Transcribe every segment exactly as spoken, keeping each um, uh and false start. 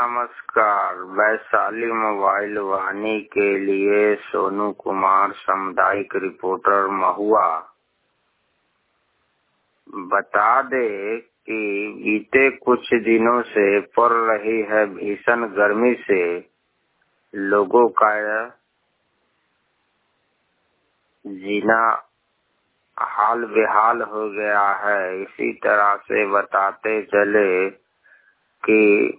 नमस्कार। वैशाली मोबाइल वाणी के लिए सोनू कुमार, सामुदायिक रिपोर्टर, महुआ। बता दे कि बीते कुछ दिनों से पड़ रही है भीषण गर्मी से लोगों का जीना हाल बेहाल हो गया है। इसी तरह से बताते चले कि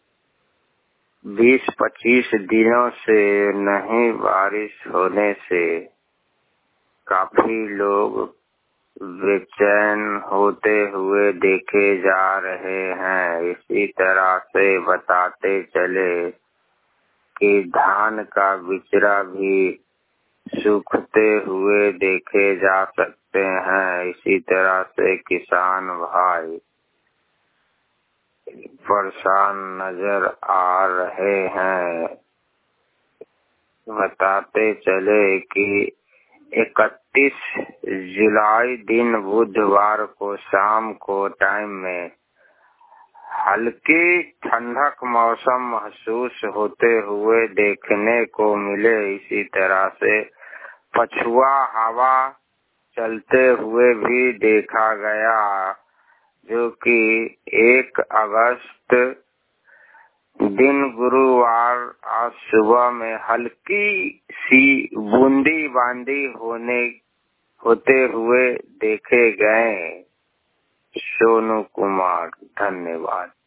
बीस पच्चीस दिनों से नहीं बारिश होने से काफी लोग बेचैन होते हुए देखे जा रहे हैं। इसी तरह से बताते चले कि धान का बिचड़ा भी सूखते हुए देखे जा सकते हैं। इसी तरह से किसान भाई परेशान नजर आ रहे हैं। बताते चले कि इकतीस जुलाई दिन बुधवार को शाम को टाइम में हल्की ठंडक मौसम महसूस होते हुए देखने को मिले। इसी तरह से पछुआ हवा चलते हुए भी देखा गया, जो कि एक अगस्त दिन गुरुवार आज सुबह में हल्की सी बूंदी बांदी होने होते हुए देखे गए। सोनू कुमार, धन्यवाद।